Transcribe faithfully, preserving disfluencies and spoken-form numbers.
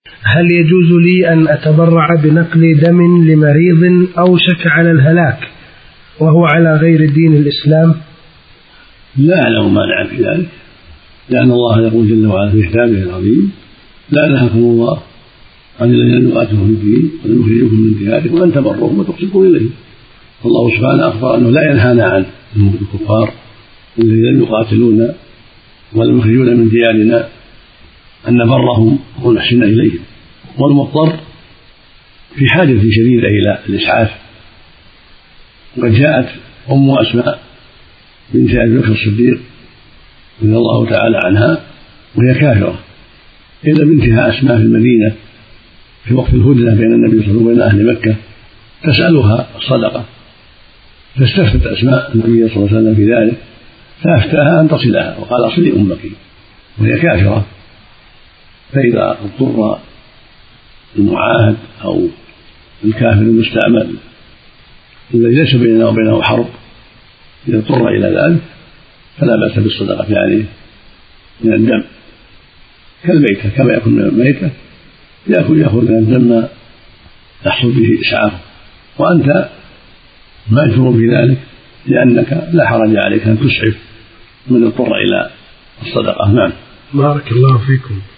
هل يجوز لي أن أتبرع بنقل دم لمريض أوشك على الهلاك وهو على غير دين الإسلام؟ لا أعلم مانع في ذلك، لأن الله يقول جل وعلا في كتابه العظيم: لا نهاكم الله عن الذين يقاتلون في الدين ولم يخرجوكم من دياركم وأن تبروهم وتقسطوا إليهم. الله سبحانه أخبر أنه لا ينهانا عن الكفار الذين يقاتلون ولم يخرجون من ديارنا أن نبرهم ونحسن إليهم، والمضطر في حاجة شديدة إلى الإسعاف. وقد جاءت أم أسماء بنت أبي بكر الصديق رضي الله تعالى عنها وهي كافرة إلى بنتها أسماء في المدينة في وقت الهدنة بين النبي صلى الله عليه وسلم وبين أهل مكة تسألها الصدقة، فاستفتت أسماء النبي صلى الله عليه وسلم في ذلك فأفتاها أن تصلها وقال: أصلي أمك، وهي كافرة. فإذا اضطر المعاهد أو الكافر المستعمل الذي ليس بيننا وبينه حرب إذا اضطر إلى ذلك فلا بأس بالصدقة عليه من الدم كالميتة، كما يكون من الميتة يأخذ يأخذ من الدم ما يحصل به إسعافه، وأنت مأجور في ذلك لأنك لا حرج عليك أن تسعف من اضطر إلى الصدقة. نعم. بارك الله فيكم.